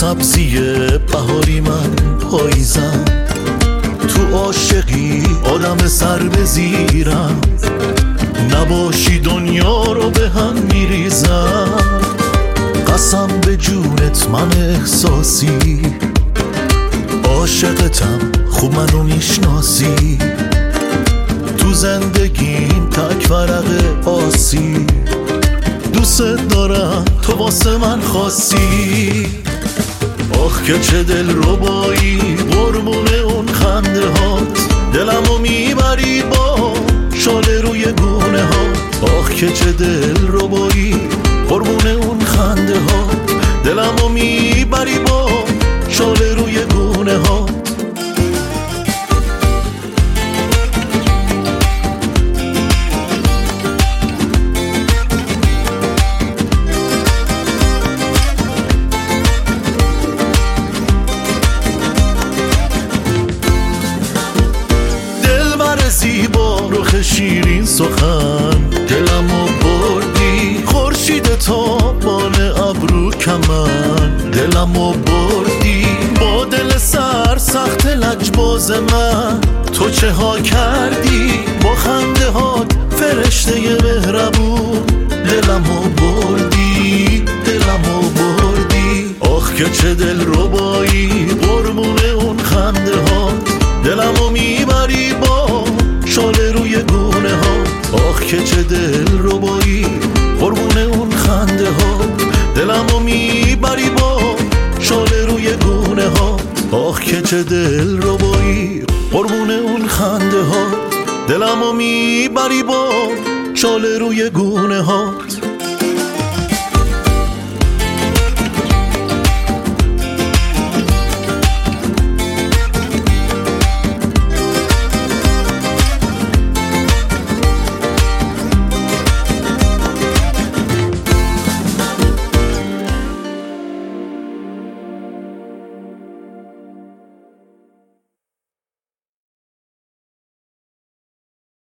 سبزی بهاری من پاییزم، تو عاشقی آدم سر به زیرم، نباشی دنیا رو به هم میریزم. قسم به جونت من احساسی، عاشقتم خوب منو میشناسی، تو زندگیم تک ورق آسی، دوست دارم تو واسه من خاصی. آخ که چه دل ربایی قربون اون خنده هات، دلمو میبری با شال روی گونه هات. آخ که چه دل ربایی قربون اون خنده هات، دلمو میبری با شال روی گونه هات. زیبا رخ شیرین سخن، دلمو بردی خورشید تابان ابرو کمن، دلمو بردی با دل سر سخت لجباز من. تو چه ها کردی با خنده هات فرشته مهربون، دلمو بردی دلمو بردی. آخ که چه دل ربایی قربون اون خنده هات، دلمو میبری با شال روی گونه ها. آخ که چه دل ربایی قربون اون خنده ها، دلمو میبری با شال روی گونه ها. آخ که چه دل ربایی قربون اون خنده ها، دلمو میبری با شال روی گونه ها.